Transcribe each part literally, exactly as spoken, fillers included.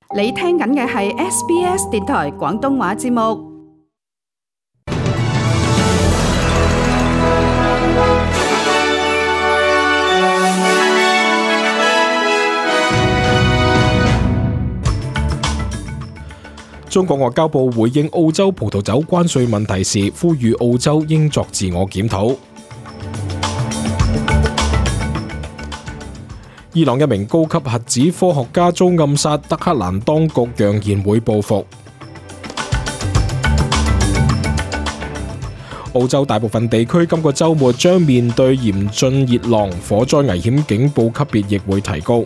你聽緊嘅係 S B S 電台廣東話節目。 中國外交部回應澳洲葡萄酒關稅問題時，呼籲澳洲應作自我檢討。伊朗一名高級核子科學家遭暗殺，德黑蘭當局揚言會報復。澳洲大部分地區今個週末將面對嚴峻熱浪，火災危險警報級別亦會提高。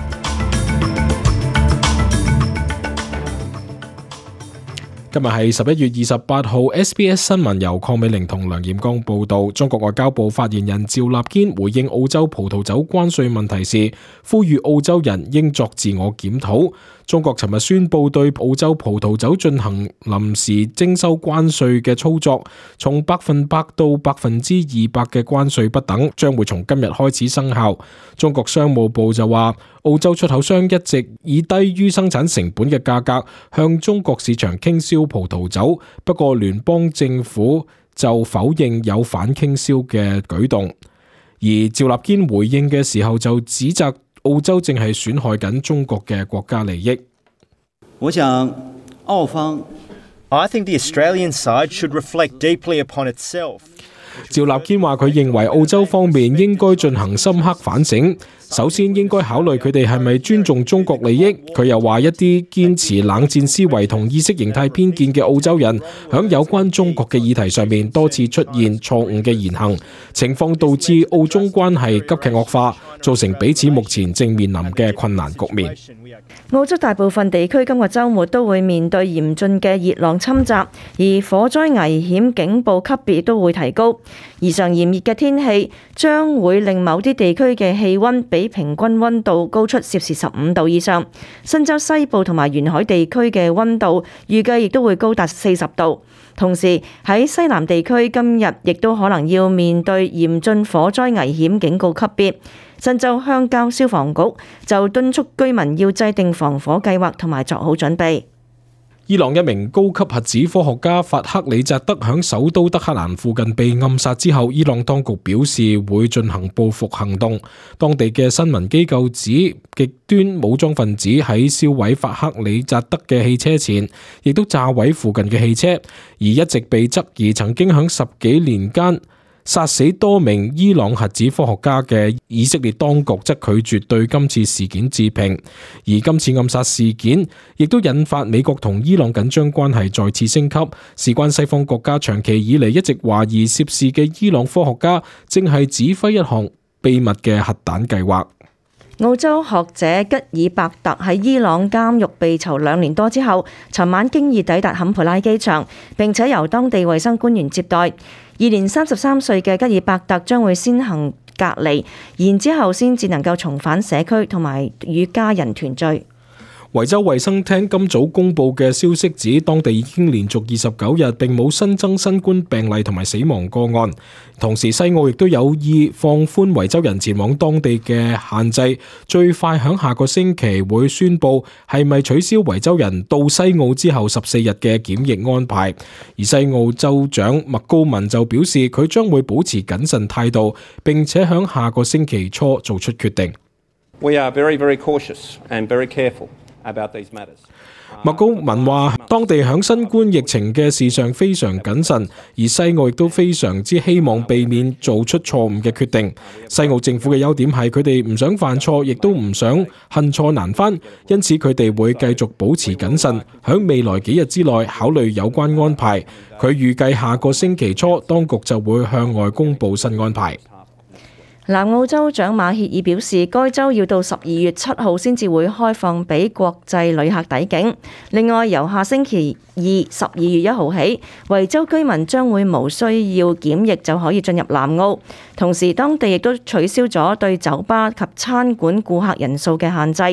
今日係十一月二十八號 ，S B S 新聞由鄺美玲同梁彥剛報道。中國外交部發言人趙立堅回應澳洲葡萄酒關稅問題時，呼籲澳洲人應作自我檢討。中國尋日宣布對澳洲葡萄酒進行臨時徵收關稅嘅操作，從百分百到百分之二百嘅關稅不等，將會從今日開始生效。中國商務部就話，澳洲出口商一直以低於生產成本嘅價格向中國市場傾銷葡萄酒，不過聯邦政府就否認有反傾銷嘅舉動。而趙立堅回應嘅時候就指責澳洲正係損害緊中國嘅國家利益。 我想澳方 I think the Australian side should reflect deeply upon itself. 趙立堅話佢認為澳洲方面應該進行深刻反省，首先應該考慮佢哋係咪尊重中國利益。佢又話一啲堅持冷戰思維同意識形態偏見嘅澳洲人，響有關中國嘅議題上面多次出現錯誤嘅言行，情況導致澳中關係急劇惡化，造成彼此目前正面臨嘅困難局面。 澳洲大部分地區今個週末都會面對嚴峻嘅熱浪侵襲，而火災危險警報級別都會提高。異常炎熱嘅天氣將會令某啲地區嘅氣溫比平均溫度高出攝氏十五度以上。新州西部同埋沿海地區嘅溫度預計亦都會高達四十度。同時喺西南地區今日亦都可能要面對嚴峻火災危險警告級別。新州鄉郊消防局就敦促居民要制定防火計劃同埋作好準備。 伊朗一名高級核子科學家法克里扎德響首都德黑蘭附近被暗殺之後，伊朗當局表示會進行報復行動。當地嘅新聞機構指，極端武裝分子喺燒毀法克里扎德嘅汽車前，亦都炸毀附近嘅汽車，而一直被質疑曾經響十幾年間殺死多名伊朗核子科學家嘅以色列當局則拒絕對今次事件置評，而今次暗殺事件亦都引發美國同伊朗緊張關係再次升級，事關西方國家長期以嚟一直懷疑涉事嘅伊朗科學家正係指揮一項秘密嘅核彈計劃。 澳洲學者吉爾伯特喺伊朗監獄被囚兩年多之後，尋晚經已抵達坎培拉機場，並且由當地衛生官員接待。現年三十三歲嘅吉爾伯特將會先行隔離，然之後先至能夠重返社區同埋與家人團聚。 維州衛生廳今早公布嘅消息指，當地已經連續二十九日並冇新增新冠病例同埋死亡個案。同時，西澳亦都有意放寬維州人前往當地嘅限制，最快響下個星期會宣布係咪取消維州人到西澳之後十四日嘅檢疫安排。而西澳州長麥高文就表示，佢將會保持謹慎態度，並且響下個星期初做出決定。 We are very, very cautious and very careful. 麥高文話，當地響新冠疫情嘅事上非常謹慎，而西澳亦都非常之希望避免做出錯誤嘅決定。西澳政府嘅優點係佢哋唔想犯錯，亦都唔想恨錯難返，因此佢哋會繼續保持謹慎，響未來幾日之內考慮有關安排。佢預計下個星期初，當局就會向外公佈新安排。 南澳州長馬歇爾表示，該州要到十二月七號先至會開放俾國際旅客抵境。另外，由下星期二十二月一號起，維州居民將會無需要檢疫就可以進入南澳。同時，當地亦都取消咗對酒吧及餐館顧客人數嘅限制。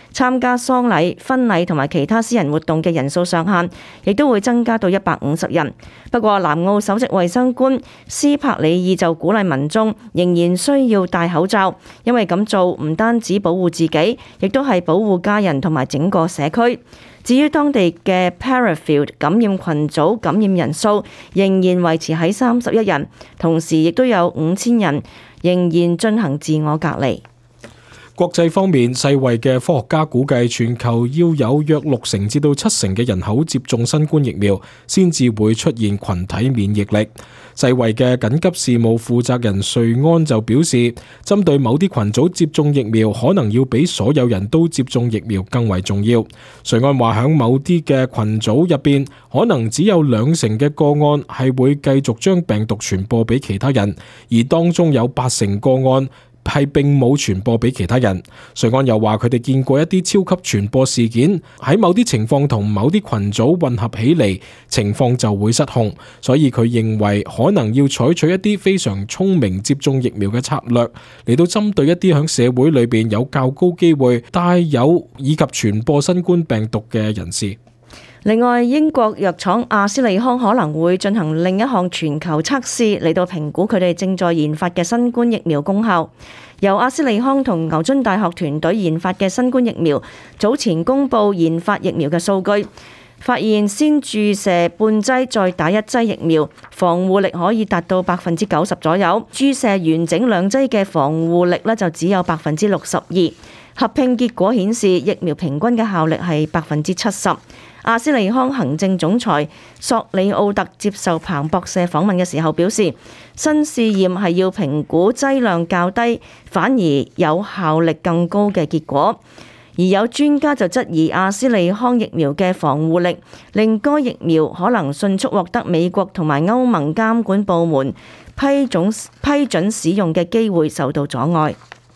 參加喪禮、婚禮同埋其他私人活動嘅人數上限亦都會增加到一百五十人。不過，南澳首席衛生官斯柏里爾就鼓勵民眾仍然需要戴口罩，因為咁做唔單止保護自己，亦都係保護家人同埋整個社區。至於當地嘅 Parafield 感染群組感染人數仍然維持喺三十一人，同時亦都有五千人仍然進行自我隔離。 國際方面，世衛嘅科學家估計全球要有約六成至到七成嘅人口接種新冠疫苗，先至會出現群體免疫力。世衛嘅緊急事務負責人瑞安就表示，針對某啲群組接種疫苗，可能要比所有人都接種疫苗更為重要。瑞安話，響某啲嘅群組入邊，可能只有兩成嘅個案係會繼續將病毒傳播俾其他人，而當中有八成個案係並冇傳播俾其他人。瑞安又話，佢哋見過一啲超級傳播事件，喺某啲情況同某啲群組混合起嚟，情況就會失控。所以佢認為可能要採取一啲非常聰明接種疫苗嘅策略，嚟到針對一啲響社會裏邊有較高機會帶有以及傳播新冠病毒嘅人士。 另外，英國藥廠阿斯利康可能會進行另一項全球測試嚟到評估佢哋正在研發嘅新冠疫苗功效。由阿斯利康同牛津大學團隊研發嘅新冠疫苗早前公布研發疫苗嘅數據，發現先注射半劑再打一劑疫苗，防護力可以達到百分之九十左右；注射完整兩劑嘅防護力呢，就只有百分之六十二。合併結果顯示，疫苗平均嘅效力係百分之七十。阿斯利康行政總裁索里奧特接受彭博社訪問嘅時候表示，新試驗係要評估劑量較低反而有效力更高嘅結果。而有專家就質疑阿斯利康疫苗嘅防護力，令該疫苗可能迅速獲得美國同埋歐盟監管部門批准批准使用嘅機會受到阻礙。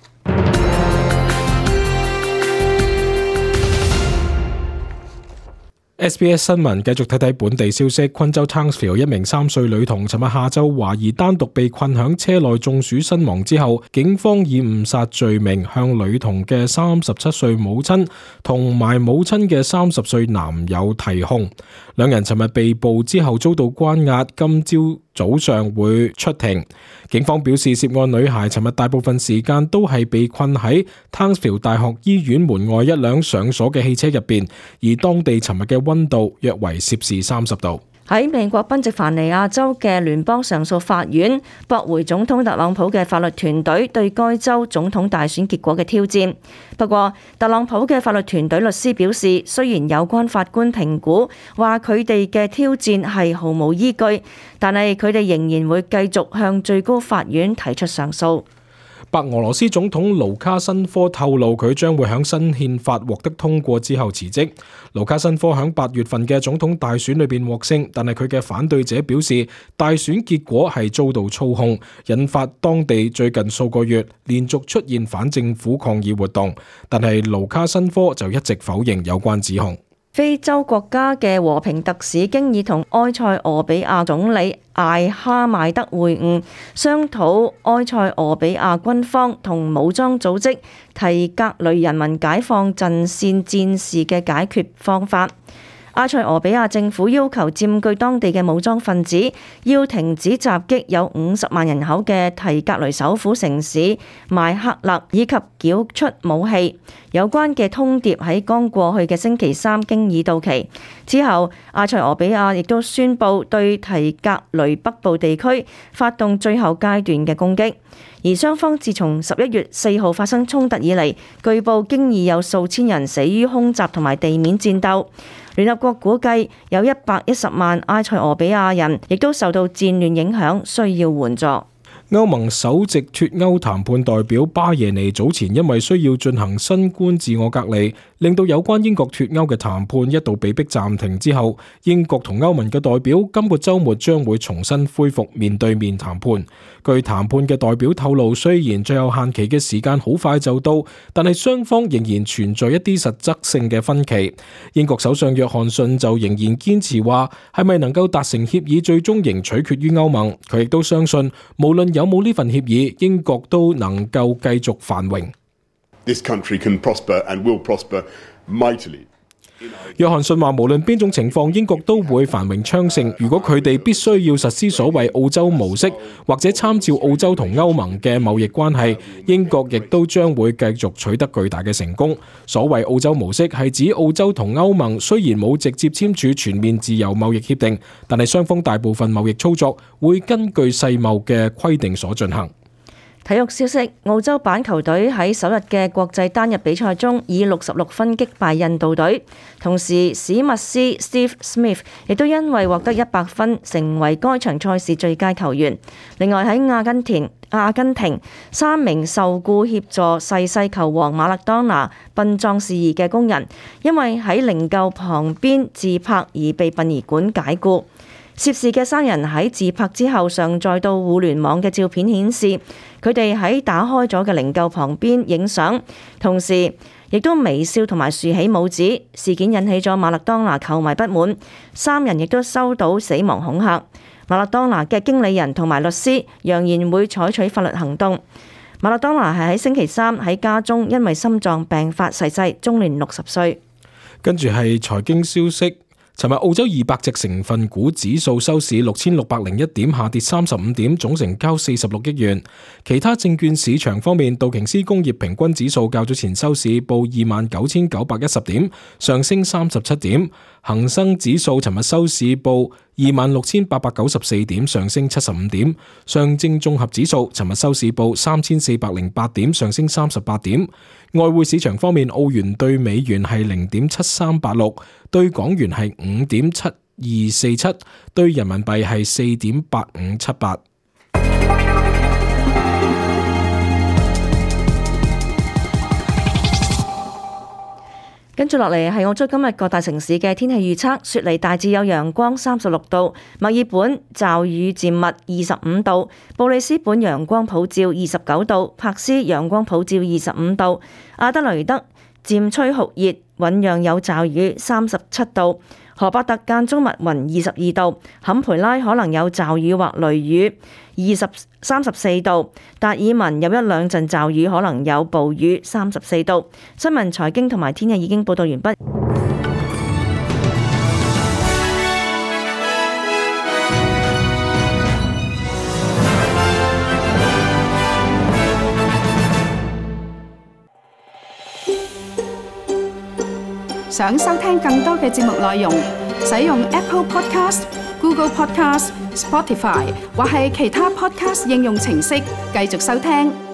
S B S 新聞繼續睇睇本地消息。昆州 Townsville 一名三歲女童尋日下晝懷疑單獨被困響車內中暑身亡之後，警方以誤殺罪名向女童嘅三十七歲母親同埋母親嘅三十歲男友提控。兩人尋日被捕之後遭到關押，今朝早上會出庭。警方表示，涉案女孩尋日大部分時間都係被困喺 Townsville 大學醫院門外一輛上鎖嘅汽車入邊，而當地尋日嘅溫度約為攝氏三十度。 喺美國賓夕凡尼亞州嘅聯邦上訴法院駁回總統特朗普嘅法律團隊對該州總統大選結果嘅挑戰。不過，特朗普嘅法律團隊律師表示，雖然有關法官評估話佢哋嘅挑戰係毫無依據，但係佢哋仍然會繼續向最高法院提出上訴。 白俄羅斯總統盧卡申科透露，佢將會喺新憲法獲得通過之後辭職。盧卡申科喺八月份嘅總統大選裏邊獲勝，但係佢嘅反對者表示，大選結果係遭到操控，引發當地最近數個月連續出現反政府抗議活動。但係盧卡申科就一直否認有關指控。 非洲國家嘅和平特使經已同埃塞俄比亞總理艾哈邁德會晤，商討埃塞俄比亞軍方同武裝組織提格雷人民解放陣線戰士嘅解決方法。埃塞俄比亞政府要求佔據當地嘅武裝分子要停止襲擊有五十萬人口嘅提格雷首府城市邁克勒，以及繳出武器。有關嘅通牒喺剛過去嘅星期三經已到期之後，埃塞俄比亞亦都宣布對提格雷北部地區發動最後階段嘅攻擊。而雙方自從十一月四號發生衝突以嚟，據報經已有數千人死於空襲同埋地面戰鬥。聯合國估計有一百一十萬埃塞俄比亞人亦都受到戰亂影響，需要援助。 歐盟首席脫歐談判代表巴耶尼早前因為需要進行新冠自我隔離，令到有關英國脫歐嘅談判一度被迫暫停之後，英國同歐盟嘅代表今個週末將會重新恢復面對面談判。據談判嘅代表透露，雖然最後限期嘅時間好快就到，但係雙方仍然存在一啲實質性嘅分歧。英國首相約翰遜就仍然堅持話，係咪能夠達成協議最終仍取決於歐盟。佢亦都相信，無論有冇呢份協議，英國都能夠繼續繁榮。 this country can prosper and will prosper mightily. 約翰遜話：無論邊種情況，英國都會繁榮昌盛。如果佢哋必須要實施所謂澳洲模式，或者參照澳洲同歐盟嘅貿易關係，英國亦都將會繼續取得巨大嘅成功。所謂澳洲模式係指澳洲同歐盟雖然冇直接簽署全面自由貿易協定，但係雙方大部分貿易操作會根據世貿嘅規定所進行。 體育消息：澳洲板球隊喺首日嘅國際單日比賽中以六十六分擊敗印度隊，同時史密斯 Steve Smith 亦都因為獲得一百分，成為該場賽事最佳球員。另外喺阿根廷，阿根廷三名受雇協助逝世球王馬勒當拿殯葬事宜嘅工人，因為喺靈柩旁邊自拍而被殯儀館解雇。涉事嘅三人喺自拍之後上載到互聯網嘅照片顯示，佢哋喺打開咗嘅靈柩旁邊影相，同時亦都微笑同埋豎起拇指。事件引起咗馬勒當拿球迷不滿，三人亦都收到死亡恐嚇。馬勒當拿嘅經理人同埋律師揚言會採取法律行動。馬勒當拿係喺星期三喺家中因為心臟病發逝世，終年六十歲。 跟住係財經消息。尋日澳洲二百隻成分股指數收市六千六百零一點，下跌三十五點，總成交四十六億元。其他證券市場方面，道瓊斯工業平均指數較早前收市報二萬九千九百一十點，上升三十七點。恒生指數尋日收市報二萬六千八百九十四點，上升七十五點。上證綜合指數尋日收市報三千四百零八點，上升三十八點。外匯市場方面，澳元對美元係零點七三八六，對港元係五點七二四七，對人民幣係四點八五七八。 跟住落嚟係澳洲今日各大城市嘅天氣預測：雪梨大致有陽光三十六度，墨爾本驟雨漸密二十五度，布里斯本陽光普照二十九度，柏斯陽光普照二十五度，阿德雷德漸吹酷熱，醞釀有驟雨三十七度，荷伯特間中密雲二十二度，坎培拉可能有驟雨或雷雨二十三十四度，達爾文有一兩陣驟雨可能有暴雨三十四度。新聞財經同埋天氣已經報道完畢。 想收聽更多嘅節目內容，使用 Apple Podcast、Google Podcast、Spotify 或係其他 Podcast 應用程式繼續收聽。